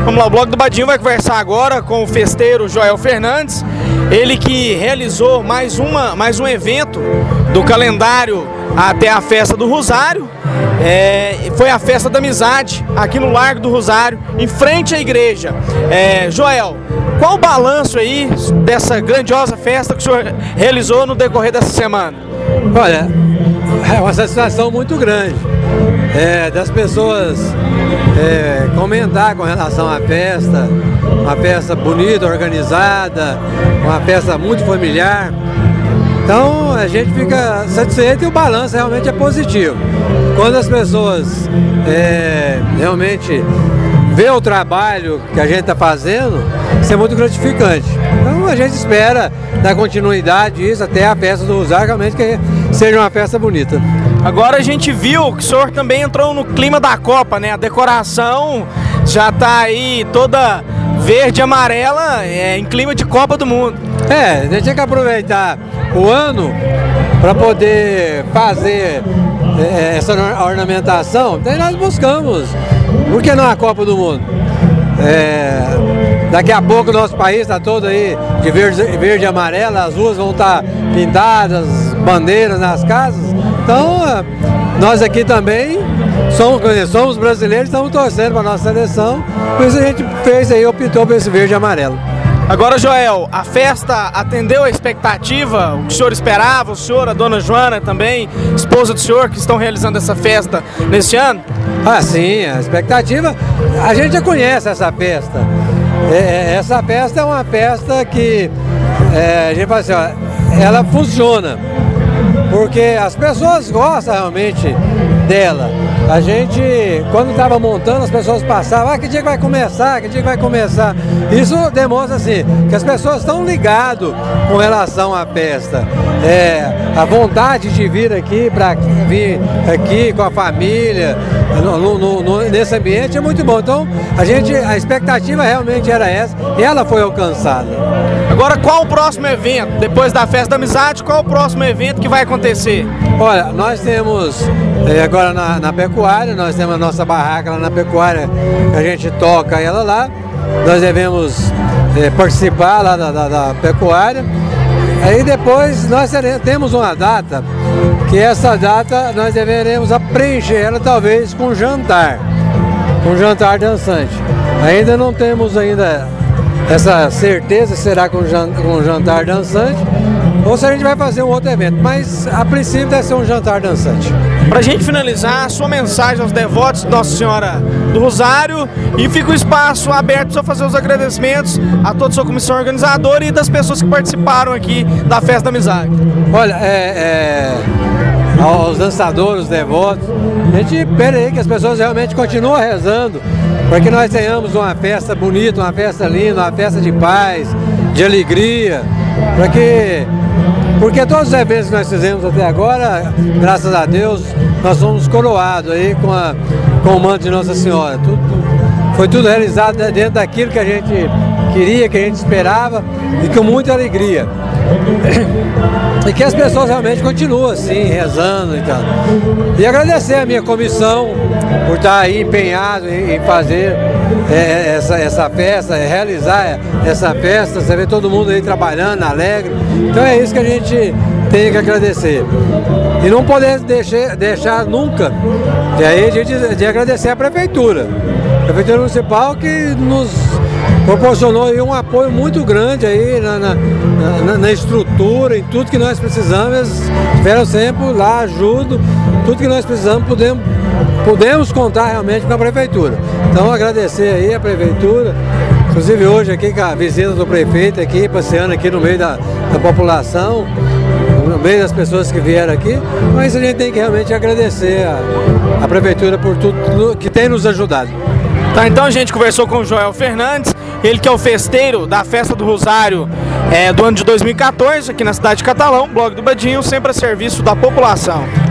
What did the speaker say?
Vamos lá, o Bloco do Badinho vai conversar agora com o festeiro Joel Fernandes, ele que realizou mais um evento do calendário até a Festa do Rosário. Foi a Festa da Amizade aqui no Largo do Rosário, em frente à igreja. Joel, qual o balanço aí dessa grandiosa festa que o senhor realizou no decorrer dessa semana? Olha, é uma satisfação muito grande das pessoas comentar com relação à festa, uma festa bonita, organizada, uma festa muito familiar. Então a gente fica satisfeito e o balanço realmente é positivo. Quando as pessoas realmente vê o trabalho que a gente está fazendo, isso é muito gratificante. Então a gente espera dar continuidade isso até a festa do Rosário, realmente que seja uma festa bonita. Agora a gente viu que o senhor também entrou no clima da Copa, né? A decoração já está aí toda verde e amarela, em clima de Copa do Mundo. A gente tem que aproveitar o ano para poder fazer essa ornamentação. Daí nós buscamos, por que não a Copa do Mundo? Daqui a pouco o nosso país está todo aí de verde e amarelo, as ruas vão estar pintadas, bandeiras nas casas. Então nós aqui também somos brasileiros, estamos torcendo para a nossa seleção, por isso a gente fez aí, optou por esse verde e amarelo. Agora, Joel, a festa atendeu a expectativa, o que o senhor esperava, o senhor, a dona Joana também, esposa do senhor, que estão realizando essa festa neste ano? Ah, sim, a expectativa, a gente já conhece essa festa. Essa festa é uma festa que, a gente fala assim, ó, ela funciona, porque as pessoas gostam realmente dela. A gente, quando estava montando, as pessoas passavam, que dia que vai começar, que dia que vai começar. Isso demonstra assim, que as pessoas estão ligadas com relação à festa. A vontade de vir aqui, para vir aqui com a família, nesse ambiente é muito bom. Então, a expectativa realmente era essa e ela foi alcançada. Agora, qual o próximo evento? Depois da Festa da Amizade, qual o próximo evento que vai acontecer? Olha, nós temos agora na pecuária, nós temos a nossa barraca lá na pecuária, que a gente toca ela lá. Nós devemos participar lá da pecuária. Aí depois nós temos uma data, que essa data nós deveremos preencher ela talvez com jantar dançante. Ainda não temos essa certeza se será com jantar dançante ou se a gente vai fazer um outro evento, mas a princípio deve ser um jantar dançante. Para a gente finalizar, a sua mensagem aos devotos de Nossa Senhora do Rosário, e fica o espaço aberto para fazer os agradecimentos a toda a sua comissão organizadora e das pessoas que participaram aqui da Festa da Amizade. Olha, aos dançadores, os devotos, a gente espera aí que as pessoas realmente continuem rezando para que nós tenhamos uma festa bonita, uma festa linda, uma festa de paz, de alegria, porque todos os eventos que nós fizemos até agora, graças a Deus, nós fomos coroados aí com o manto de Nossa Senhora. Foi tudo realizado dentro daquilo que a gente queria, que a gente esperava e com muita alegria. E que as pessoas realmente continuam assim, rezando e tal. E agradecer a minha comissão por estar aí empenhado em fazer essa festa, realizar essa festa. Você vê todo mundo aí trabalhando, alegre. Então é isso que a gente tem que agradecer. E não podemos deixar nunca de agradecer a Prefeitura Municipal, que nos proporcionou aí um apoio muito grande aí na estrutura, em tudo que nós precisamos. Eles estiveram sempre lá, ajudam, tudo que nós precisamos podemos contar realmente com a Prefeitura. Então agradecer aí a Prefeitura, inclusive hoje aqui com a visita do prefeito aqui, passeando aqui no meio da população, no meio das pessoas que vieram aqui, mas a gente tem que realmente agradecer a Prefeitura por tudo que tem nos ajudado. Tá, então a gente conversou com o Joel Fernandes, ele que é o festeiro da Festa do Rosário do ano de 2014, aqui na cidade de Catalão, Bloco do Badinho, sempre a serviço da população.